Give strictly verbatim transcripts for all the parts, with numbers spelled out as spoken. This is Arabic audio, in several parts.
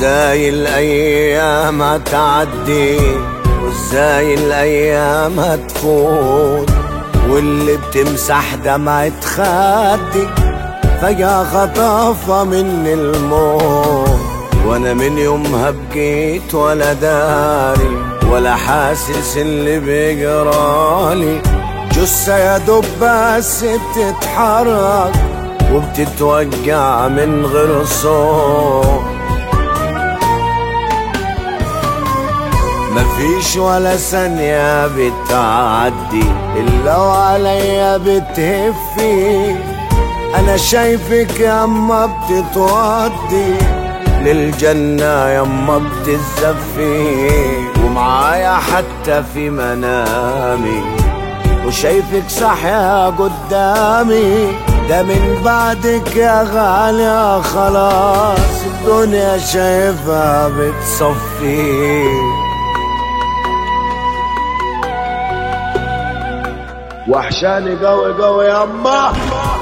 وازاي الايام هتعدي وازاي الايام هتفوت، واللي بتمسح دمعة خدي فجأة خطفها مني الموت. وانا من يومها بكيت ولا داري ولا حاسس اللي بيجرالي، جثة يا دوب بس بتتحرك وبتتوجع من غير صوت. مفيش ولا ثانية بتعدي إلا وعليا بتهفي، أنا شايفك ياما بتتودي للجنة ياما بتتزفي، ومعايا حتى في منامي وشايفك صاحية قدامي. ده من بعدك يا غالية خلاص الدنيا شايفها بتصفي. وحشاني قوي قوي ياما،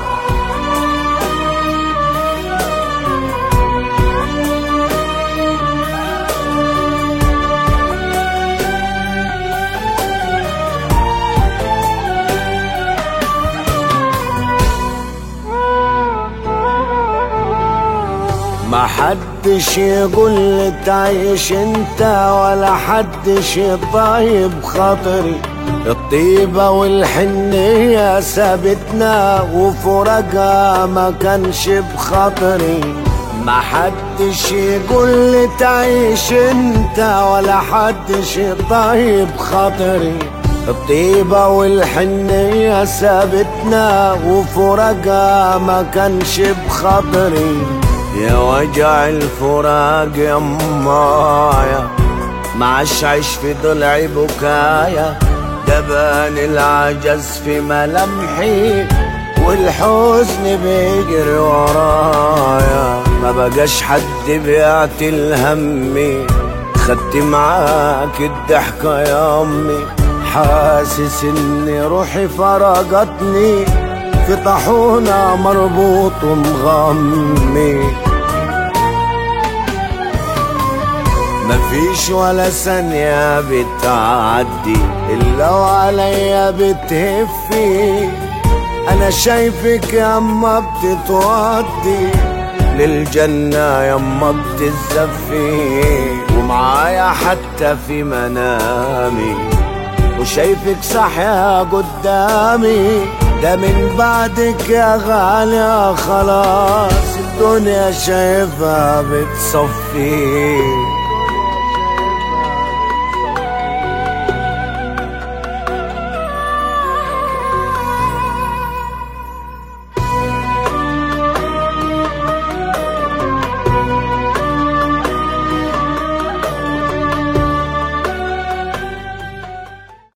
ما حدش يقول لي تعيش انت ولا حدش يطيب خاطري، الطيبة والحنية سابتنا وفرقها ما كانش بخاطري. ما حدش يقول لي تعيش انت ولا حدش يطيب خاطري، الطيبة والحنية سابتنا وفرقها ما كانش بخاطري. يا وجع الفراق يا مايا معاش عيش في ضلعي بكايا، دبان العجز في ملامحي والحزن بيجري ورايا. ما بقاش حد بيعتل همي، خدت معاك الضحكة يا امي، حاسس ان روحي فرقتني في طاحونة مربوط ومغمي. مفيش ولا ثانية بتعدي إلا وعليا بتهفي، أنا شايفك ياما بتتودي للجنة ياما بتتزفي، ومعايا حتى في منامي وشايفك صاحية قدامي. ده من بعدك يا غالية خلاص الدنيا شايفها بتصفي.